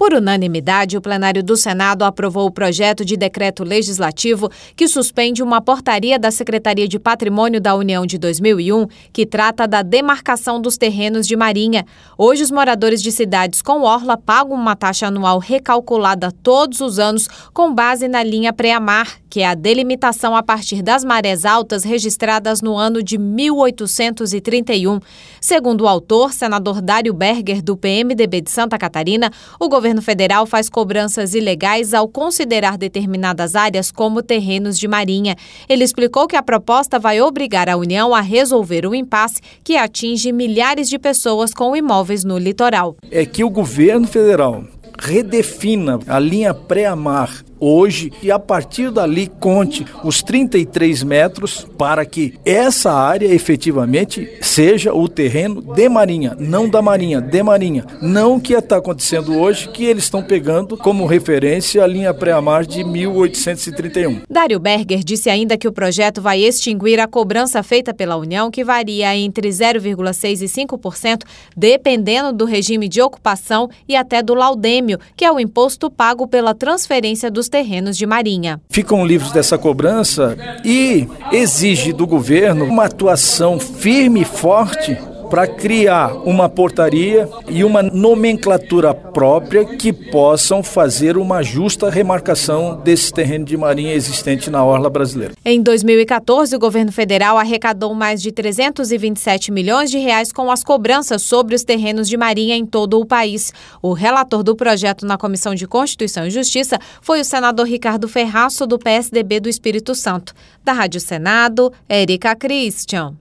Por unanimidade, o plenário do Senado aprovou o projeto de decreto legislativo que suspende uma portaria da Secretaria de Patrimônio da União de 2001, que trata da demarcação dos terrenos de marinha. Hoje, os moradores de cidades com orla pagam uma taxa anual recalculada todos os anos com base na linha pré-mar, que é a delimitação a partir das marés altas registradas no ano de 1831. Segundo o autor, senador Dário Berger, do PMDB de Santa Catarina, o governo federal faz cobranças ilegais ao considerar determinadas áreas como terrenos de marinha. Ele explicou que a proposta vai obrigar a União a resolver o impasse que atinge milhares de pessoas com imóveis no litoral. É que o governo federal redefina a linha pré-mar hoje e a partir dali conte os 33 metros para que essa área efetivamente seja o terreno de marinha, não da marinha, de marinha. Não o que está acontecendo hoje, que eles estão pegando como referência a linha pré-mar de 1831. Dário Berger disse ainda que o projeto vai extinguir a cobrança feita pela União, que varia entre 0,6% e 5%, dependendo do regime de ocupação e até do laudêmio, que é o imposto pago pela transferência dos terrenos de marinha. Ficam livres dessa cobrança e exige do governo uma atuação firme e forte para criar uma portaria e uma nomenclatura própria que possam fazer uma justa remarcação desse terreno de marinha existente na orla brasileira. Em 2014, o governo federal arrecadou mais de 327 milhões de reais com as cobranças sobre os terrenos de marinha em todo o país. O relator do projeto na Comissão de Constituição e Justiça foi o senador Ricardo Ferraço, do PSDB do Espírito Santo. Da Rádio Senado, Érica Christian.